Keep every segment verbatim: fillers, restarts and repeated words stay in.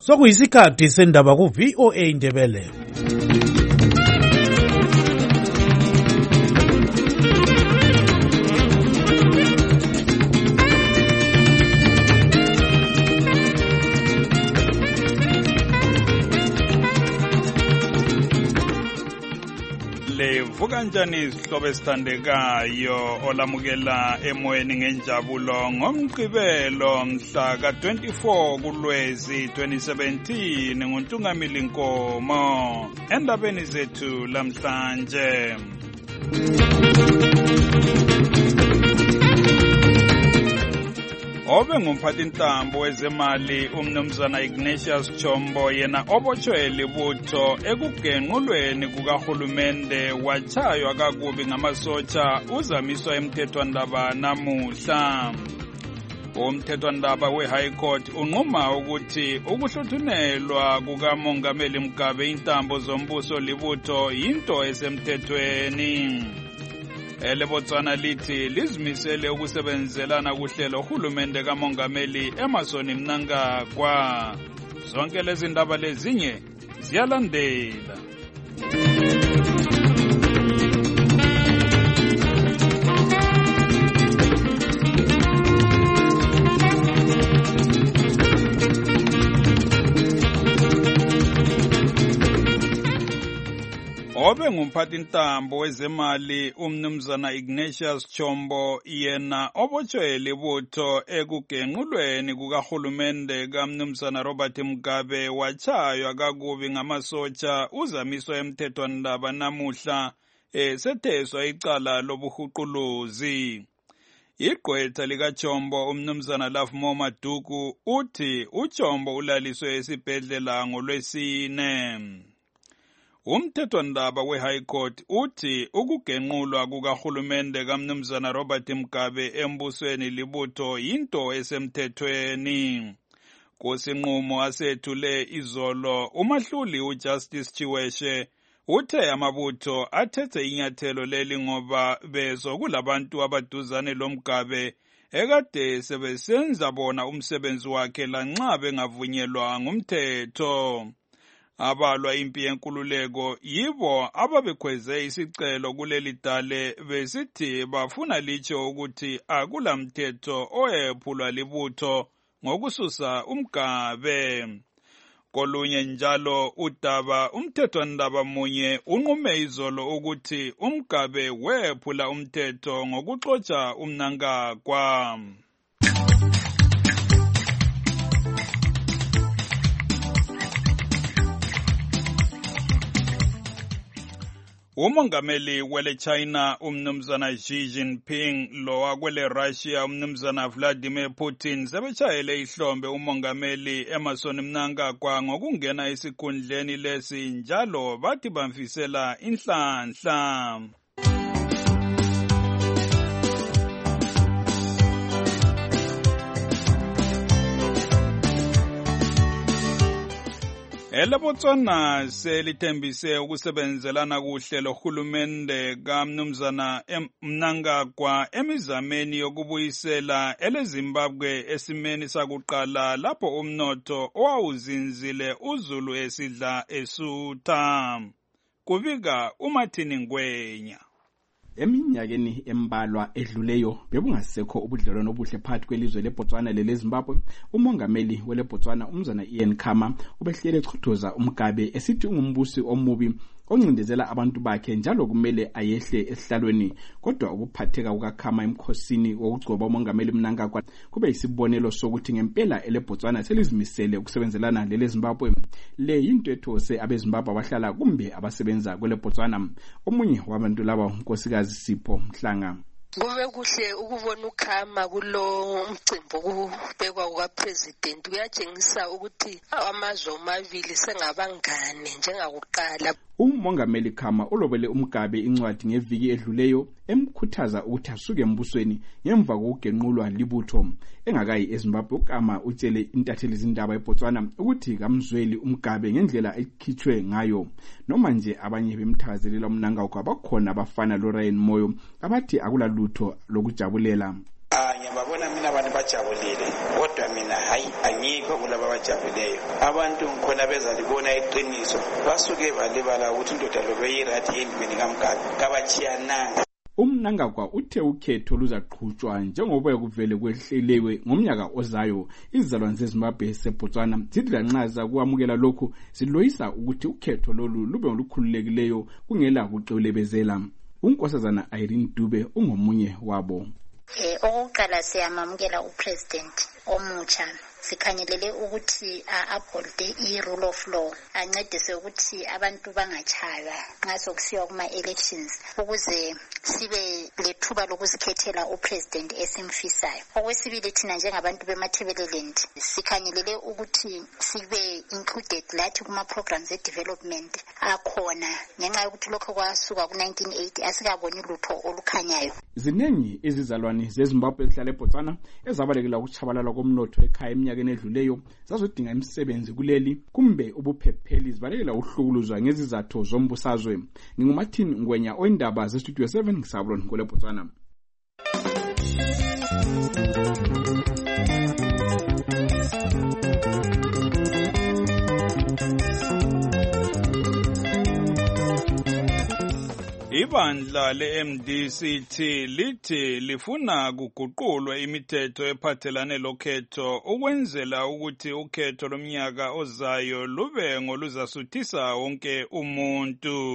Sokuyisikhathi sendaba ku V O A Indebele. Vuka njani sihlobo esithandekayo olamukela emoyeni ngenjabulo ngomgqibelo mhla ka twenty-four kuLwezi twenty seventeen nguNtungamili Nkomo endabeni zethu lamhlanje. Obe ngumphathintambo wezemali umnumzana Ignatius Chombo yena obotshwe libutho ekugenqulweni kukahulumende wachaywa kakubi ngamasotsha uzamiswa emthethwandaba namuhla. Umthethwandaba we-High Court unquma ukuthi ukuhluthunelwa kukamongameli Mugabe intambo zombuso libutho yinto esemthethweni. EleBotswana lithi lizimisele ukusebenzelana kuhlelo uhulumende kamongameli Emmerson Mnangagwa. Zonke lezi ndaba lezinye ziyalandela. Obe ngumphathintambo wezemali umnumzana Ignatius Chombo yena obotshwe libutho ekugenqulweni kukahulumende kamnumzana Robert Mugabe wachaywa kakubi ngamasotsha uzamiswa emthethwandaba namuhla esetheswa icala lobuhuquluzi. Igqwetha likaChombo umnumzana Lafmo Maduku uthi uChombo ulaliswe esibhedlela ngoLwesine. Umthethwandaba we-High Court uthi ukugenqulwa kukahulumende kamnumzana Robert Mugabe embusweni libutho yinto esemthethweni. Kusinqumo asethule izolo umahluli uJustice Chiweshe uthe amabutho athethe inyathelo leli ngoba bezokulabantu abaduzane loMugabe ekade sebesenza bona umsebenzi wakhe lanxa bengavunyelwa ngumthetho. Abalwa impi yenkululeko yibo ababekhweze isicelo kuleli dale besithi bafuna litsho ukuthi akulamthetho oyephulwa libutho ngokususa uMugabe. Kolunye njalo udaba umthethwandaba munye unqume izolo ukuthi uMugabe wephula umthetho ngokuxotsha uMnangagwa. Umongameli wele China umnumzana Xi Jinping lo wakwele Russia umnumzana Vladimir Putin sebetshayele ihlombe umongameli Emmerson Mnangagwa ngokungena esikhundleni lesi njalo bathi bamfisela inhlanhla. EleBotswana selithembise ukusebenzelana kuhle lohulumende kamnumzana Mnangagwa emizameni yokubuyisela eleZimbabwe esimeni sakuqala lapho umnotho owawuzinzile uzulu esidla esutha. Kubika uMathini Ngwenya. Eminyakeni embalwa edluleyo bebungasekho ubudlelwano obuhle phakathi kwelizwe leBotswana leleZimbabwe. Umongameli weleBotswana umzana Ian Khama ubehlele echothoza uMugabe esithi ungumbusi omubi oncindezela abantu bakhe njalo kumele ayehle esihlalweni. Kodwa ukuphatheka kukaKhama emkhosini wokugcoba umongameli Mnangagwa kube isibonelo sokuthi ngempela eleBotswana selizimisele ukusebenzelana leleZimbabwe. Le yinto ethose abeZimbabwe abahlala kumbe abasebenza kweleBotswana. Omunye wabantu laba unkosikazi Sipho Mhlanga. Kube kuhle ukubona uKhama kulo umcimbi okubekwa kukaPresident kuyatshengisa ukuthi amazwe omabili sengabangane njengakuqala. Umongameli Khama ulobele uMugabe incwadi ngeviki edluleyo emkhuthaza ukuthi asuke embusweni ngemva kokugenqulwa libutho. Engakayi eZimbabwe uKhama utshele intatheli zindaba eBotswana ukuthi kamzweli uMugabe ngendlela ekhitshwe ngayo. Noma nje abanye bemthazelela uMnangagwa bakhona abafana loRyan Moyo abathi akulalutho lokujabulela. ah ngiyababona mina abantu bajabulile kodwa mina hayi angikho kulabo abajabuleyo. Abantu khona bezalibona iqiniso basuke balibala ukuthi indoda lo beyirathi endimeni kaMgabe kabachiyananga. UMnangagwa uthe ukhetho luzaqhutshwa njengoba kuvele kwehlelewe ngomnyaka ozayo. Izizalwane zeZimbabwe seBotswana zithi lanxaza kwamukela lokhu siloyisa ukuthi ukhetho lolu lube olukhululekileyo kungela kuqebelebezela. uNkosazana Irene Dube ungomunye wabo. Eh okuqala siyamamukela uPresident omutsha. Sikhangelele ukuthi uphold i-rule of law ancedise ukuthi abantu bangachaywa nxa sokusiwa kuma-elections ukuze sibe lethuba lokuzikhethela upresident esimfisayo. Okwesibili thina njengabantu bemathebeleland sikhangelele ukuthi sibe included lathi kuma-programs e-development akhona ngenxa yokuthi lokho kwasuka ku-nineteen eighty asikaboni lutho olukhanyayo. Ziningi izizalwane zeZimbabwe ezihlala eBotswana ezabalekela ukuchabalala komnotho ekhaya eminyakeni edluleyo zazodinga imisebenzi kuleli kumbe ubuphepheli zibalekela uhlukuluzwa ngezizathu zombusazwe. NginguMartin Ngwenya oyindaba zeStudio seven ngisabulon kule Botswana. Ibandla le-M D C T lithi lifuna kuguqulwa imithetho ephathelane lokhetho ukwenzela ukuthi ukhetho lomnyaka ozayo lube ngoluzasuthisa wonke umuntu.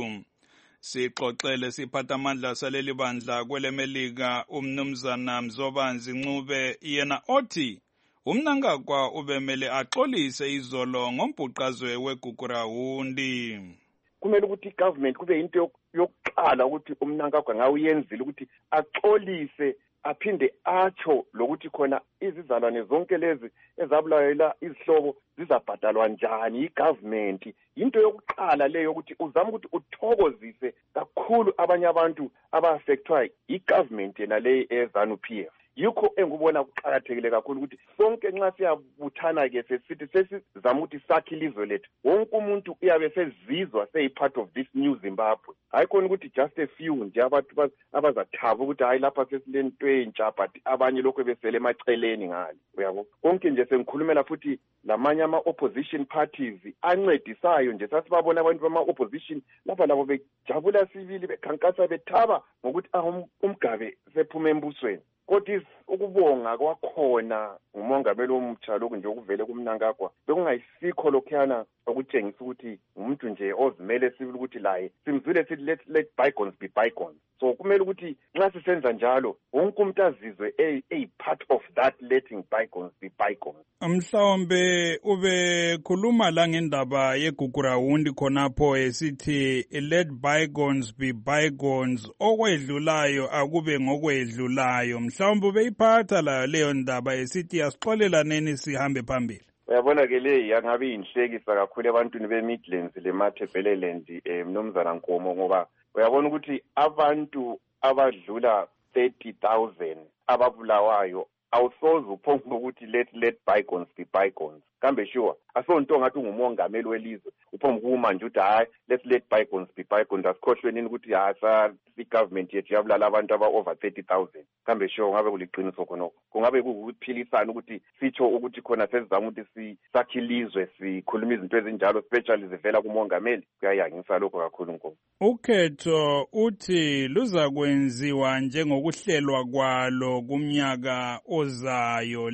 Sixoxele siphathamandla saleli bandla kwelemelika uMnumzana Mzobanzi Ncube yena othi uMnangagwa ubemele axolise izolo ngombhuqazwe weGugurawundi. Kumele ukuthi igovernment kube into yokuqala ukuthi uMnangagwa ngawuyenzile ukuthi axolise aphinde atsho lokuthi khona izizalwane zonke lezi ezabulalela izihlobo zizabhadalwa njani igovernment. Into yokuqala leyo ukuthi uzama ukuthi uthokozise kakhulu abanye abantu aba-affectwa igovernment yena le eZANU P F. Yikho engubona kuqakathekile kakhulu ukuthi sonke nxa siyabuthana ke sesithi sesizama ukuthi sakhe ilizwe lethu wonke umuntu uyabe sezizwa seyi part of this new Zimbabwe. Hayi khona ukuthi just a few nje abantu abazathaba ukuthi hayi lapha sesilento entsha but abanye lokho besele emaceleni ngale. Uyabo konke nje sengikhulumela futhi lamanye ama opposition parties ancedisayo nje sasibabona abantu bama opposition lapha labo bejabula sibili bekhankasa bethaba ngokuthi uMgabe sephuma embusweni. Kodwa ukubonga kwakhona ngumongameli omutsha lokhu nje okuvele kuMnangagwa bekungayisikho lokhuyana okutshengisa ukuthi umuntu nje ozimele sibili ukuthi laye simzwile sithi let let bygones be bygones. So kumele ukuthi nxa sisenza njalo wonke umuntu azizwe a part of that letting bygones be bygones. Mhlawumbe ube khuluma la ngendaba yeGugurawundi khonapho esithi let bygones be bygones, okwedlulayo akube ngokwedlulayo. Mhlawumbe beyiphatha la leyo ndaba esithi asixolela neni sihambe phambili. Uyabona ke le yangabe inhlekisa kakhulu ebantwini beMidlands lemathebeleland eMnumzana Nkomo ngoba uyabona ukuthi abantu abadlula thirty thousand ababulawayo awusoze uphonge ukuthi let let bygones be bygones. Kambe sure asonto ngathi ungumongameli welizwe uphonge kuma nje uthi hayi let's let bygones be bygones asikhohlweni ukuthi hasa igovernment yethu yabulala abantu aba over thirty thousand. Kambe sure ngabe kuliqiniso khonoko kungabe kukuphilisana ukuthi sitsho ukuthi khona sesizama ukuthi sisakhilizwe sikhuluma izinto ezinjalo especially zivela kumongameli. Kuyayangisa lokho kakhulu Nkomo. Ukhetho uthi luza kwenziwa njengokuhlelwa kwalo kumnyaka ozayo.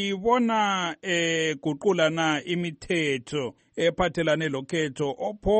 Libona eguqula na imithetho ephathelane lokhetho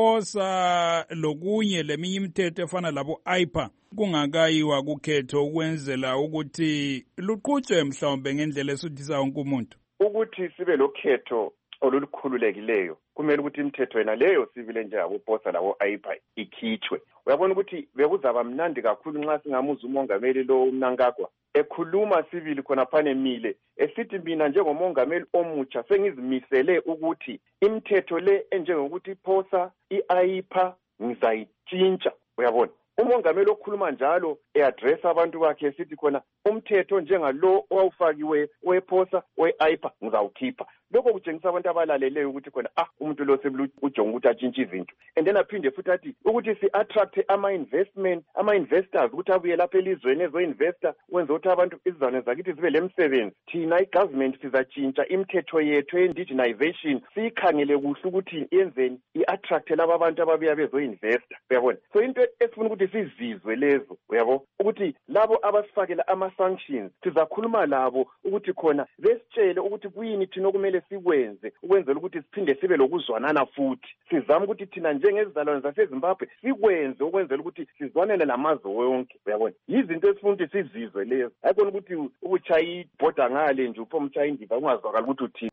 ophosa lokunye leminye imithetho efana labo I P A kungakayiwa kukhetho ukwenzela ukuthi luqhutshwe mhlawumbe ngendlela esuthisa wonke umuntu. Ukuthi sibe lokhetho olulukhululekileyo kumele ukuthi imithetho yena leyo sivile nje abophosa labo I P A ikhitshwe. Uyabona ukuthi bekuzaba mnandi kakhulu nxa singamuza umongameli lo uMnangagwa ekhuluma sivili khona phane mile esithi mina njengomongameli omutsha sengizimisele ukuthi imithetho le enjengokuthi iphosa i-I P A ngizayitshintsha. Uyabona umongameli okhuluma njalo eaddress abantu bakhe esithi khona umthetho njengalo owawufakiwe wephosa we-aipa ngizawukhipha. Lokho kutshengisa abantu abalaleleyo ukuthi khona ah umuntu lo sebujonga ukuthi atshintshe izinto. And then aphinde futhi athi ukuthi si-attract ama-investment ama-investors ukuthi abuye lapha elizweni ezo-investor wenza ukuthi abantu izizalwane zakithi zibe le msebenzi. Thina i-government sizatshintsha imithetho yethu ye-indigenization siyikhangele kuhle ukuthi yenzeni i-attract laba abantu ababuya bezo-investor. Uyabona? So into esifuna ukuthi sizizwe lezo uyabo ukuthi labo abasifakela ama-sanctions sizakhuluma labo ukuthi khona besitshele ukuthi kuyini thina okumele sikwenze ukwenzela ukuthi siphinde sibe lokuzwanana futhi. Sizama ukuthi thina njengezizalwane zaseZimbabwe sikwenze ukwenzela ukuthi sizwanele namazwe wonke. Uyabona? Yizinto esifuna ukuthi sizizwe lezo. Ayikona ukuthi ukuchaya ibhoda ngale nje upho umchaya indiva ungazwakala ukuthi uthini.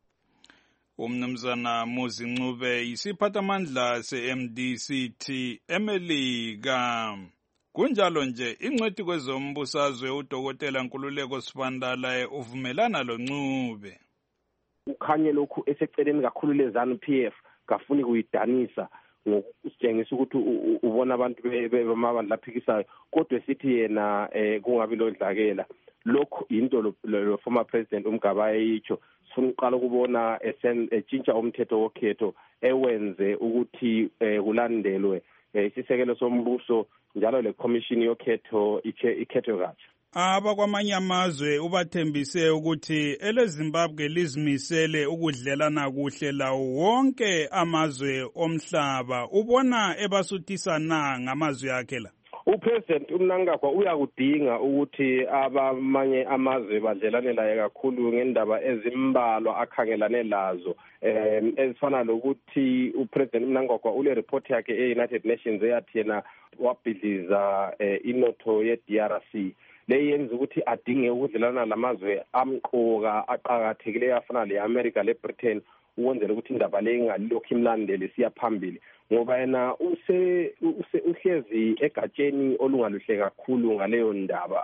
Umnumzana Muzi Ncube yisiphathamandla se-M D C T eMelika. Kunjalo nje ingcwethi kwezombusazwe udokotela Nkululeko Sibandala uvumelana lo Ncube. Ukhanye lokhu eseceleni kakhulu lezanu P F kafuni kuyidanisa ngokusitshengisa ukuthi ubona abantu bemabandla aphikisayo kodwa sithi yena kungabi lodlakela. Lokho into lo former president uMgabayi yicho sifuna uqala ukubona etshintsha umthetho wokhetho ewenze ukuthi kulandelwe isisekelo sombuso njalo le commission yokhetho ikhetho kahle. Abakwamanye amazwe ubathembise ukuthi eleZimbabwe lizimisele ukudlelana kuhle lawo wonke amazwe omhlaba. Ubona ebasuthisa na ngamazwi akhe la? Upresident uMnangagwa uyakudinga ukuthi abamanye amazwe badlelane laye kakhulu ngendaba ezimbalwa akhangelane lazo em ezifana lokuthi upresident uMnangagwa ule report yakhe e-United Nations eyathi yena wabhidliza inotho ye-D R C leyenza ukuthi adinge ukudlelana lamazwe amqoka aqhakathekileyo afana le-America le-Britain ukwenzela ukuthi indaba le ingalokhu imlandele siya phambili ngoba yena use uhlezi egatsheni olungaluhle kakhulu ngaleyo ndaba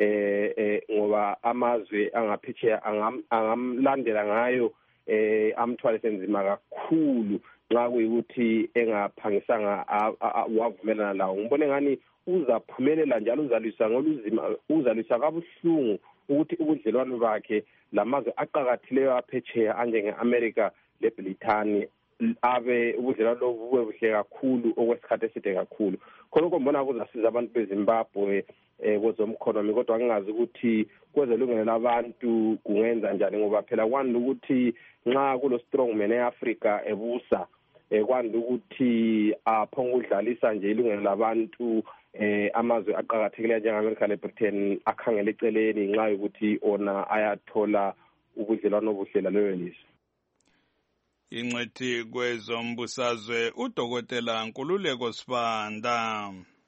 eh ngoba amazwe angaphetsheya angamlandela ngayo eh amthwale senzima kakhulu nxa kuyikuthi engaphangisanga wavumelana lawo. Ngibone ngani uzaphumelela njalo uzalwisa ngoluzima uzalwisa kabuhlungu ukuthi ubudlelwano bakhe lamazwe aqhakathileyo aphetsheya anjenge-America le-Britain abe ubudlelwano lobu buhle kakhulu okwesikhathi eside kakhulu. Khonokho mbona kuzasiza abantu beZimbabwe eh kwezomkhonomi kodwa ngingazi ukuthi kwezelungelo labantu kungenza njani ngoba phela kwanda ukuthi nxa kulo strongman eAfrica ebusa eh kwanda ukuthi aphonga udlalisa nje ilungelo labantu eh amazwe aqhakathekileyo njengeAmerica leBritain akhangele eceleni nxa ukuthi ona ayathola ubudlelwano obuhle laleyo lizwe. Ingcwethi kwezombusazwe udokotela Nkululeko Sibanda.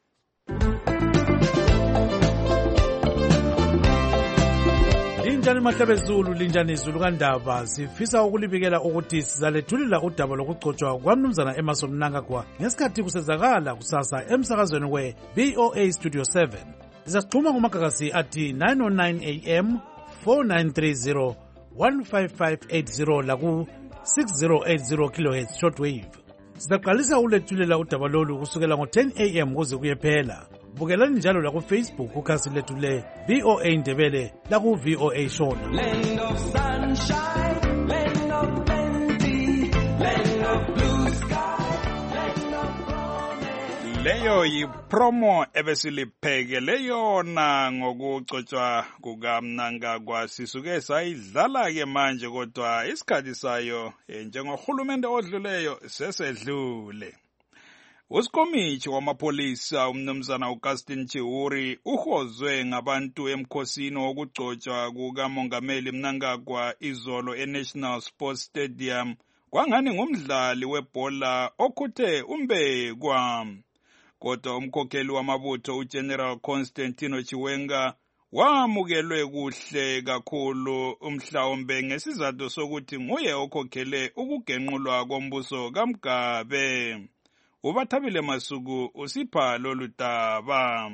Linjani mahlabezulu linjani izulu kandaba sifisa ukulibikela ukuthi sizalethulila udaba lokugcotshwa kwamnumzana Emmerson Mnangagwa ngesikhathi kusezakala kusasa emsakazweni we-B O A Studio seven. Sizasixhuma kumagagasi athi nine oh nine A M four nine three zero one five five eight zero laku six zero eight zero kilohertz shortwave. Sizaqalisa ulethulela udaba lolu kusukela ngo ten A M kuze kuyephela. Bukelani njalo la ku Facebook kukhasi lethu le B O A Ndebele la ku V O A Shona. Land of sunshine, land of plenty, land of blue sky, land of promise. Leyo yipromo ebesiliphekele yona ngokugcotshwa kukaMnangagwa sisuke sayidlala ke manje kodwa isikhathi sayo njengohulumende odluleyo sesedlule. Usikomithi wamapolisa umnumzana uGustin Chihuri uhozwe ngabantu emkhosini wokugcotshwa kukamongameli Mnangagwa izolo eNational Sports Stadium kwangani ngumdlali webhola okhuthe umbekwa. Kodwa umkhokheli wamabutho uGeneral Constantino Chiwenga wamukelwe kuhle kakhulu umhlawumbe ngesizathu sokuthi nguye okhokhele ukugenqulwa kombuso kaMgabe. Ubathabile Masuku usipha lolu daba.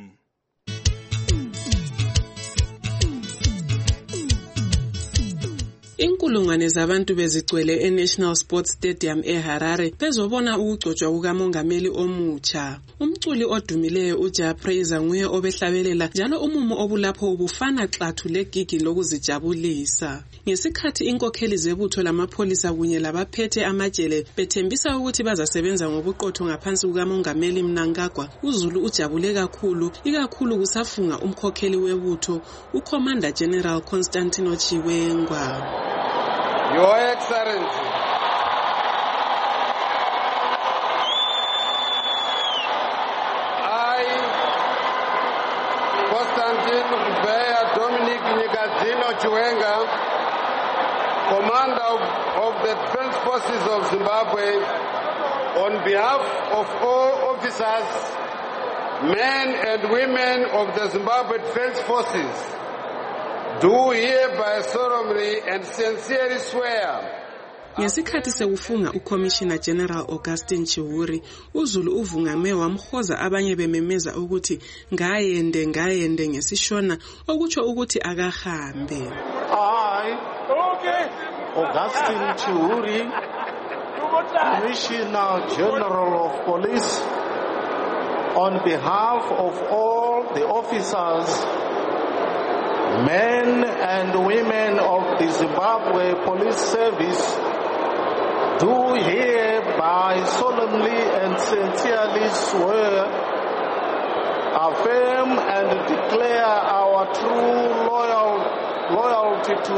Inkulungwane zabantu bezigcwele eNational Sports Stadium eHarare bezobona ukugcotshwa kukamongameli omutsha. Umculi odumileyo uJah Prayzah nguye obehlabelela njalo umumo obulapho ubufana xathu legigi lokuzijabulisa. Ngesikhathi inkokheli zebutho lamapholisa kunye labaphethe amajele bethembisa ukuthi bazasebenza ngobuqotho ngaphansi kukamongameli Mnangagwa, uZulu ujabule kakhulu, ikakhulu kusafunga umkhokheli webutho uCommander General Constantino Chiwenga. Your Excellency, I, Constantino Chiwenga Dominic Nyikadzino Chiwenga, Commander of, of the Defense Forces of Zimbabwe, on behalf of all officers, men and women of the Zimbabwe Defense Forces, do hereby solemnly and sincerely swear. Ngesikhathi sekufunga uCommissioner General Augustine Chiwuri, uZulu uvungame wamhoza abanye bememeza ukuthi ngayende ngayende ngesishona okutsho ukuthi akahambe. I, okay. Augustine Chiwuri, Commissioner General of Police, on behalf of all the officers, men and women of the Zimbabwe Police Service, do hereby solemnly and sincerely swear, affirm and declare our true loyal, loyalty to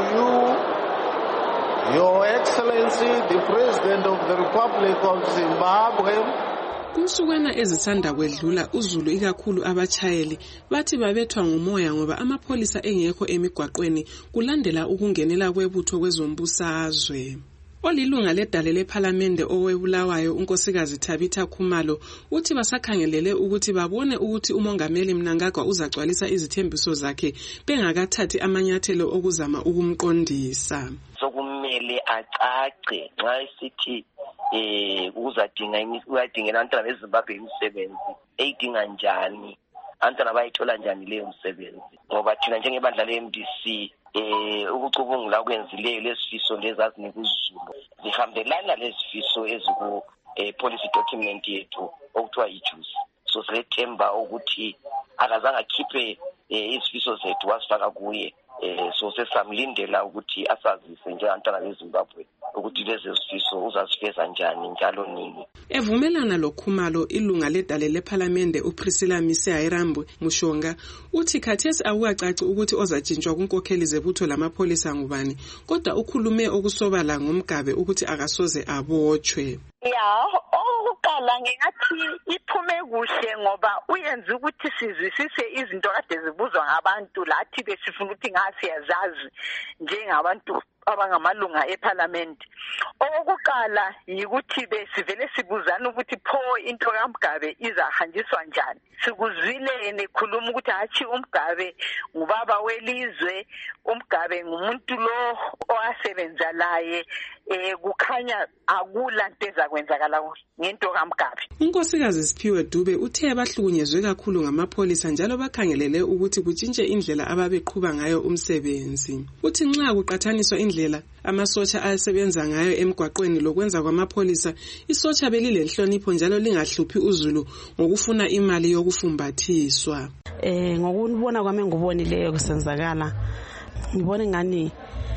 you, Your Excellency, the President of the Republic of Zimbabwe. Kunsukwana ezisanda kwedlula uZulu ikakhulu abachayeli bathi babethwa ngumoya ngoba amapholisa engekho emigwaqweni kulandela ukungenela kwebutho kwezombusazwe. Olilunga ledale lePhalamende owebulawayo unkosikazi Tabitha Khumalo uthi basakhangelele ukuthi babone ukuthi umongameli Mnangagwa uzacwalisa izithembiso zakhe bengakathathi amanyathelo okuzama ukumqondisa. Sokumele acace nxa isithi eh uzadinga uyadingela abantwana beZimbabwe imisebenzi eyidinga njani, abantwana bayithola njani leyo msebenzi, ngoba thina njengebandla le-M D C eh ukucubungula okwenzileyo lesifiso lezazinika uZulu zihambelana lezifiso eziku eh policy document yethu okuthiwa ijuice. So silethemba ukuthi akazange akhiphe izifiso zethu wasifaka kuye. Eh so sesamlindela ukuthi asazise njengabantwana beZimbabwe ukuthi lezi zifiso uzazifeza njani njalo nini. Evumelana loKhumalo ilunga ledale lePhalamende uPriscilla Misihayirambu Mushonga uthi khathesi akucaci ukuthi ozatshintshwa kunkokheli zebutho lamapholisa ngubani, kodwa ukhulume okusobala ngomgabe ukuthi akasoze abotshwe. Ya, okuqala ngingathi iphume kuhle ngoba uyenza ukuthi sizwisise izinto kade zibuzwa ngabantu lathi besifuna ukuthi ngasiyazazi njengabantu abangamalunga eParliament. Okuqala yikuthi besivele sibuzana ukuthi pho into kaMgabe izahanjiswa njani. Sikuzwile nekhuluma ukuthi hathi uMgabe ngubaba welizwe, uMgabe ngumuntu lo owasebenza laye, eh kukhanya akula into ezakwenzakala ngento kaMgabe. Unkosikazi Siphiwe Dube uthe abahlukunyezwe kakhulu ngamapholisa njalo bakhangelele ukuthi kutshintshe indlela ababeqhuba ngayo umsebenzi. Uthi nxa kuqathaniswa indlela amasotsha asebenza ngayo emgwaqweni lokwenza kwamapholisa, isotsha belilenhlonipho njalo lingahluphi uZulu ngokufuna imali yokufumbathiswa. Eh ngokubona kwami ngubonileyo kusenzakala, ngibone ngani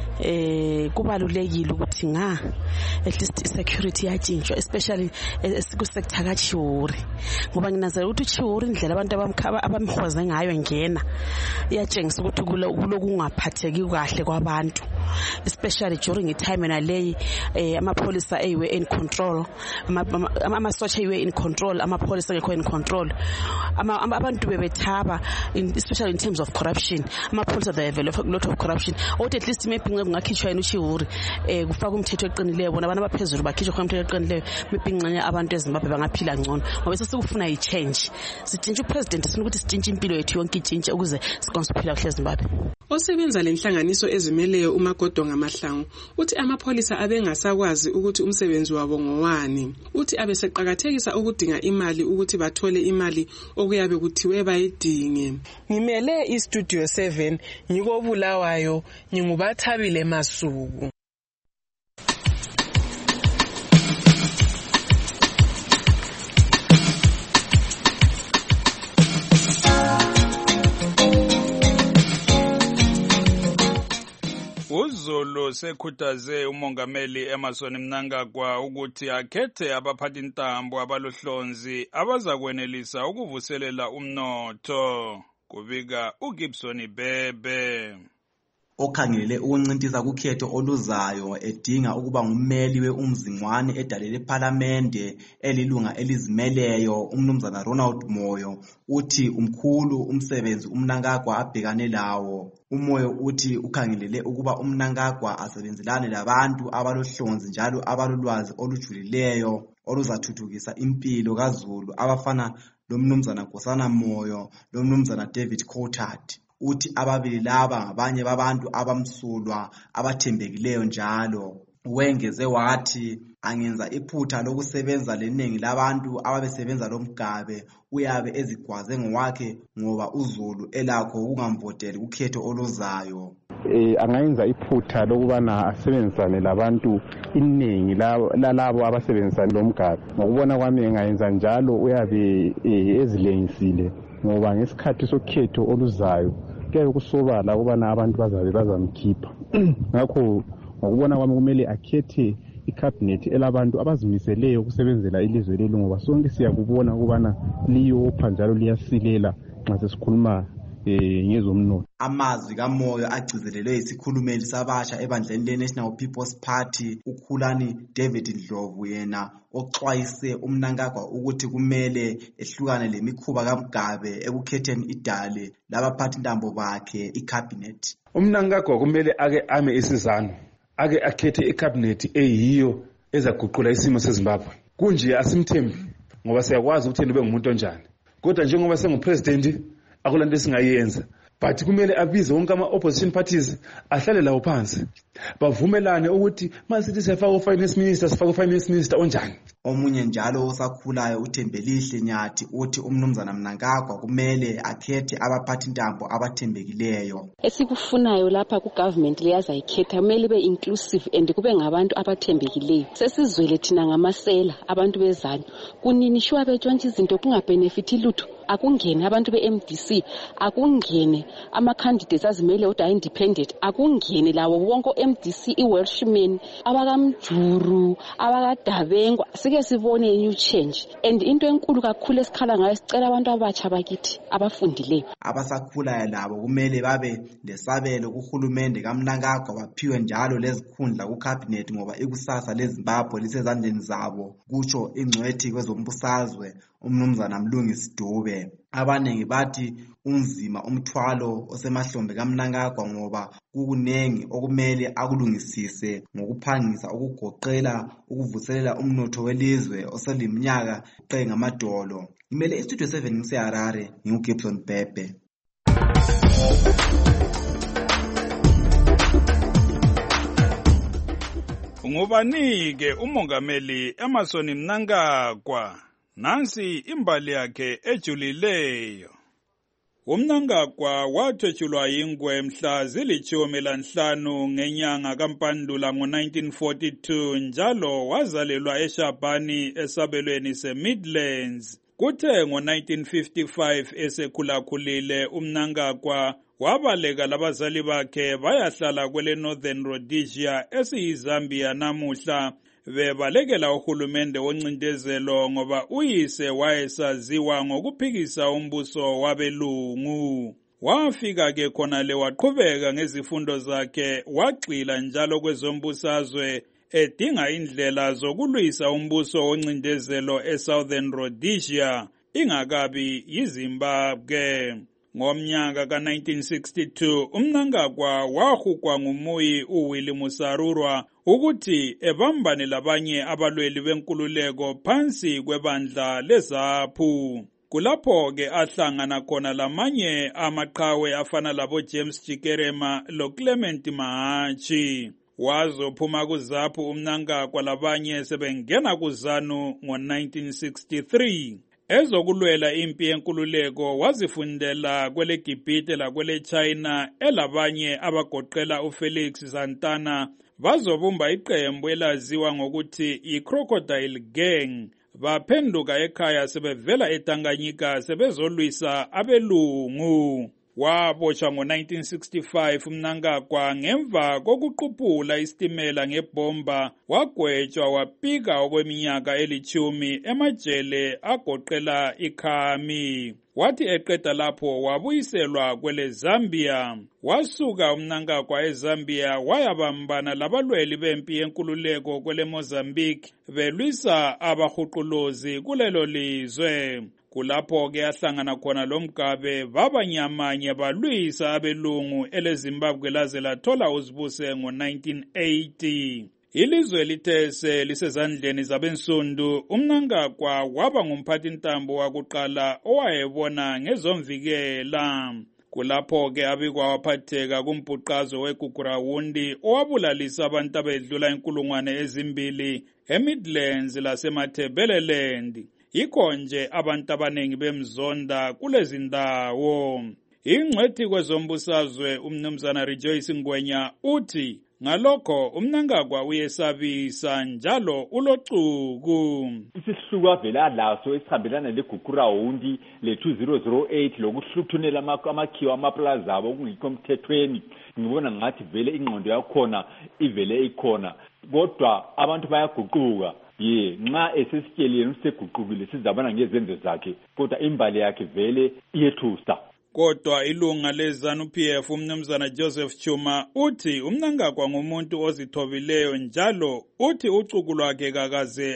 eh kubalulekile ukuthi nga at least security yatshintshwa, especially ku sector kaChiwuri, ngoba nginazela ukuthi uChiwuri indlela abantu abamkhaba abamhoze ngayo ngena iyatshengisa ukuthi kulokungaphatheki kahle kwabantu, especially during a time when alay eh amapolisa ayiwe in control, amasotsha ayiwe in control, amapolisa ngekho in control, abantu bebethaba, especially in terms of corruption. Amapolisa they have a lot of corruption, or at least maybe ngakhishwa yini uChiwuri eh kufaka umthetho eqinileyo, bona abantu abaphezulu bakhishwa umthetho eqinileyo, mipinqanya abantu eZimbabwe bangaphila ngcono, ngoba sesikufuna i-change. Sitshintshe upresident sifuna ukuthi sitshintshe impilo yethu yonke itshintshe ukuze sikwazi ukuphila kuhle eZimbabwe. Osebenza lenhlanganiso ezimeleyo uMagodonga Mahlangu uthi amapholisa abengasakwazi ukuthi umsebenzi wabo ngowani. Uthi abeseqhakathekisa ukudinga imali ukuthi bathole imali okuyabe kuthiwe bayidinge. Ngimele iStudio seven ngikobulawayo, ngingubathabile Masuku. isikhulu sekhuthaze umongameli Emmerson Mnangagwa ukuthi akhethe abaphathintambo abalohlonzi abazakwenelisa ukuvuselela umnotho. Kubika uGibson Bebe. Okhangelele ukuncintisa kukhetho oluzayo edinga ukuba ngummeli weumzingwane edalele eParliamente elilunga elizimeleyo umnumzana Ronald Moyo uthi umkhulu umsebenzi uMnangagwa abhekane lawo. Umoyo uthi ukhangelele ukuba uMnangagwa asebenzelane labantu abalohlonzi njalo abalolwazi olujulileyo oluzathuthukisa impilo kaZulu abafana lomnumzana Nkosana Moyo lomnumzana David Coulthard. Uthi ababili laba ngabanye babantu abamsulwa abathembekileyo njalo. Wengeze wathi angenza iphutha lokusebenza leningi labantu ababesebenza lomgabe uyabe ezigwaze ngowakhe ngoba uZulu elakho ukungamvoteli ukhetho oluzayo. Eh angayenza iphutha lokubana asebenzisane labantu iningi lalabo abasebenzisana lomgabe. Ngokubona kwami engayenza njalo uyabe ezilengisile ngoba ngesikhathi sokhetho oluzayo kuyabe kusobala ukubana abantu bazabe bazamkhipha. Ngakho ngokubona kwami kumele akhethe icabinet elabantu abazimiseleyo ukusebenzela ilizwe lelo ngoba sonke siyakubona ukubana liyopha njalo liyasilela nxa sesikhuluma ngezomnotho. Amazwi kaMoyo agcizelelwe isikhulumeli sabasha ebandleni leNational People's Party uKhulani David Ndlovu yena oxwayise uMnangagwa ukuthi kumele ehlukane lemikhuba kaMgabe ekukhetheni idale labaphathintambo bakhe icabinet. uMnangagwa kumele ake ame isizano ake akhethe icabinet eyiyo ezaguqula isimo seZimbabwe. Kunje asimthembi ngoba siyakwazi ukuthi ube ngumuntu onjani. Kodwa njengoba sengupresident akulanto esingayenza. But kumele abize wonke ama-opposition parties ahlale lawo phansi bavumelane ukuthi masithi siyafaka u-finance minister sifaka u-finance minister onjani. Omunye njalo osakhulayo uThembelihle Nyathi uthi umnumzana Mnangagwa kumele akhethe abaphathintambo abathembekileyo. Esikufunayo lapha ku-government leyaza ikhetha kumele be inclusive and kube ngabantu abathembekileyo. Sesizwele thina ngamasela abantu bezalo kuninishwa betshontsha izinto kungabenefithi lutho. Akungene abantu be-M D C, akungene ama-candidates azimele odwa independent, akungene lawo wonke o-M D C i-Welshman, abakamjuru, abakadabengwa. Sike sibone a new change. And into enkulu kakhulu esikhala ngayo sicela abantu abatsha bakithi abafundileyo. Abasakhulayo labo kumele babe lesabelo kuhulumende kaMnangagwa baphiwe njalo lezikhundla ku-cabinet ngoba ikusasa leZimbabwe lisezandleni zabo, kutsho ingcwethi kwezombusazwe umnumzana Mlungisi Dube. Abanengi bathi unzima umthwalo osemahlombe kaMnangagwa ngoba kukunengi okumele akulungisise ngokuphangisa ukugoqela ukuvuselela umnotho welizwe oseliminyaka qe ngamadolo. Imele istudio seven ngiseHarare ngiuGibson Bebe. Ngubani-ke umongameli Emmerson Mnangagwa? Nansi imbali yakhe ejulileyo. uMnangagwa wathwetshulwa yingwe mhla zilitshumi lanhlanu ngenyanga kaMpandula ngo-nineteen forty-two njalo wazalelwa eShabhani esabelweni seMidlands. Kuthe ngo-nineteen fifty-five esekhulakhulile uMnangagwa wabaleka labazali bakhe bayahlala kwele Northern Rhodesia esiyiZambia namuhla bebalekela uhulumende woncindezelo ngoba uyise wayesaziwa ngokuphikisa umbuso wabelungu. Wafika ke khona le waqhubeka ngezifundo zakhe wagxila njalo kwezombusazwe edinga indlela zokulwisa umbuso woncindezelo eSouthern Rhodesia ingakabi yiZimbabwe. Ngomnyaka ka-nineteen sixty-two uMnangagwa wahukwa ngumuyi uWilly Musarurwa ukuthi ebambane labanye abalweli benkululeko phansi kwebandla leZAPU. Kulapho ke ahlangana khona lamanye amaqhawe afana labo James Chikerema lo Clement Mahachi. Wazophuma kuZAPU uMnangagwa labanye sebengena kuZANU ngo-nineteen sixty-three. Ezokulwela impi yenkululeko wazifundela kwele Gibhite la kwele China elabanye abagoqela uFelix Santana bazobumba iqembu elaziwa ngokuthi iCrocodile Gang. Baphenduka ekhaya sebevela eTanganyika sebezolwisa abelungu. waboshwa ngo nineteen sixty-five uMnangagwa ngemva kokuquphula isitimela ngebomba wagwetshwa wapika okweminyaka elithumi emajele agoqela iKhami. Wathi eqeda lapho wabuyiselwa kwele Zambia. Wasuka uMnangagwa eZambia wayabambana labalweli bempi yenkululeko kwele Mozambique belwisa abahuquluzi kulelo lizwe. Kulapho ke ahlangana khona lo Mugabe babanyamanye balwisa abelungu eleZimbabwe laze lathola uzibuse ngo nineteen eighty. Ilizwe lithese lisezandleni zabensundu. uMnangagwa waba ngumphathintambo wakuqala owayebona ngezomvikela. Kulapho ke abikwa waphatheka kumbhuqazo weGugurawundi owabulalisa abantu abedlula inkulungwane ezimbili eMidlands lasemaThebeleland. Yikho nje abantu abanengi bemzonda kulezi ndawo. Ingcwethi kwezombusazwe uMnumzana Rejoice Ngwenya uthi ngalokho uMnangagwa uyesabisa njalo ulocuku. Isihluku avela laso esihambelana leGugurawundi le two thousand eight lokuhluthunela amakhiwa amaplaza abo okungikho emthethweni. Ngibona ngathi vele ingqondo yakhona ivele ikhona, kodwa abantu bayaguquka. Ye nxa esesityeleni useguqukile sizabona ngezenzo zakhe, kodwa imbali yakhe vele iyethusa. Kodwa ilunga leZANU P F uMnumzana Joseph Chuma uthi uMnangagwa ngumuntu ozithobileyo njalo uthi ucuku lwakhe kakaze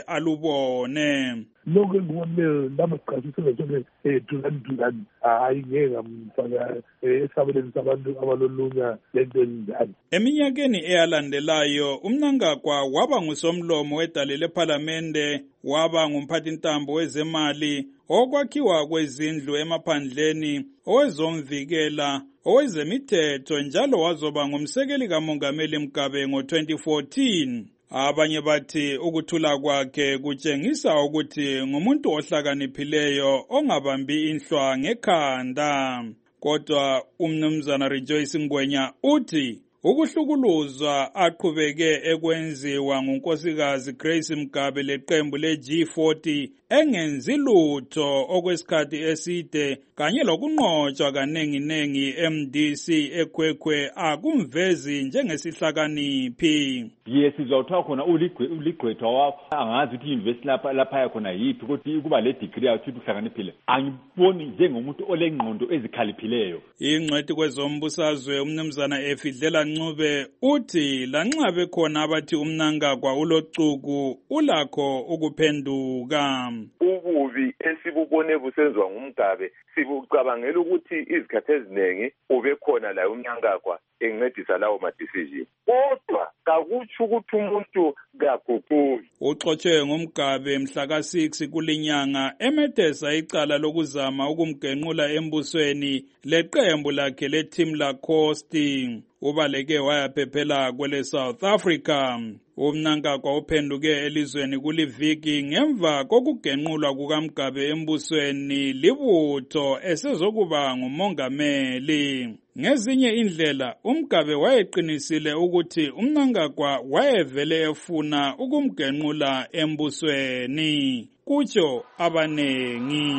alubone. Lokho engibone namaqhaziso lezone edulani dulani hayi ngeke ngamfaka esabeleni sabantu abalolunya lento enjalo. Eminyakeni eyalandelayo uMnangagwa waba ngusomlomo wedale lePhalamende, waba ngumphathintambo wezemali, okwakhiwa kwezindlu emaphandleni, owezomvikela, owezemithetho njalo wazoba ngumsekeli kaMongameli Mugabe ngo twenty fourteen. Abanye bathi ukuthula kwakhe kutshengisa ukuthi ngumuntu ohlakaniphileyo ongabambi inhlwa ngekhanda. Kodwa uMnumzana Rejoice Ngwenya uthi ukuhlukuluzwa aqhubeke ekwenziwa ngunkosikazi Grace Mugabe leqembu le-G forty engenzi lutho okwesikhathi eside kanye lokunqotshwa kanenginengi M D C ekhwekhwe akumvezi njengesihlakaniphi. Yes, sizothiwa khona uligqwethwa wa angazi ukuthi university lapha lapha yakhona yipi, ukuthi kuba le degree awuthi uhlakaniphile. Angiboni njengomuntu olengqondo ezikhaliphileyo. Ingcwethi kwezombusazwe uMnumzana Efidlela Ncube uthi lanxa bekhona abathi uMnangagwa ulocuku ulakho ukuphenduka. Ububi esibubone busenziwa nguMgabe sibucabangela ukuthi izikhathi eziningi ubekhona la uMnangagwa encedisa lawo ma decision, kodwa kakutsho ukuthi umuntu kaguquki. Uxotshe nguMgabe mhla ka six kulinyanga emethesa icala lokuzama ukumgenqula embusweni leqembu lakhe leTeam Lacoste. Ubaleke wayaphephela kwele South Africa. uMnangagwa uphenduke elizweni kuliviki ngemva kokugenqulwa kukaMgabe embusweni libutho esezokuba ngumongameli. Ngezinye indlela uMgabe wayeqinisile ukuthi uMnangagwa wayevele efuna ukumgenqula embusweni, kutsho abanengi.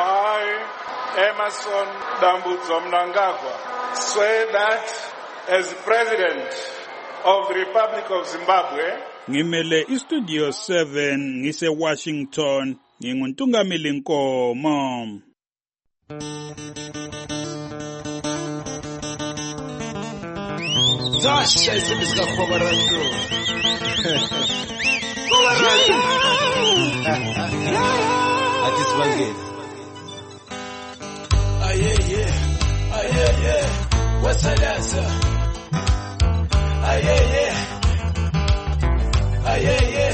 I, Emmerson Dambudzo Mnangagwa, swear that as President of the Republic of Zimbabwe, ngimele istudio seven ngise Washington, nginguntungameli Nkomo. Tasha isimizika kwabaratu. Ati swange. Aye yeah, aye yeah. Wasalasa. Aye yeah, aye yeah.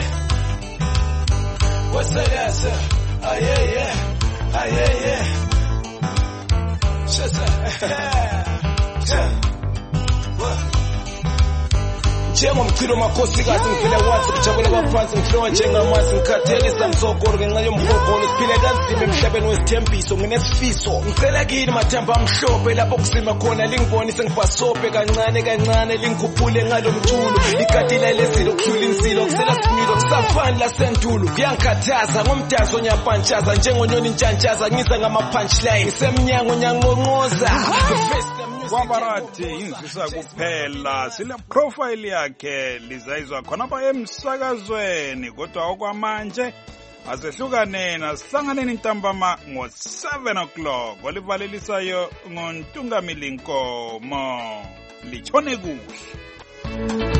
Wasalasa. Aye yeah, aye yeah. Shasa. njengomchilo makhosikazi ngivele wazi kujabula abaphansi ngiflowa njengamazi ngikhathelisa msogolo ngenxa yomgogolo siphile kanzima emhlabeni wesithembiso nginesifiso ngicela kini mathemba amhlophe lapho kusima khona lingibonise ngibhasobhe kancane kancane lingikhuphule ngalo mculo ikatila lesilo kuhlula insilo kusela similo kusafani lasendulo kuyangikhathaza ngomdazo nyapantshaza njengonyoni ntshantshaza ngiza ngama-punchline ngisemnyango nyangonqoza kwabarathi ingizwisa kuphela sile profile yakhe lizayizwa khonapha emsakazweni kodwa okwamanje asehlukaneni sihlanganeni ntambama ngo-seven o'clock olivalelisayo ngontungamili nkomo litshone kuhle.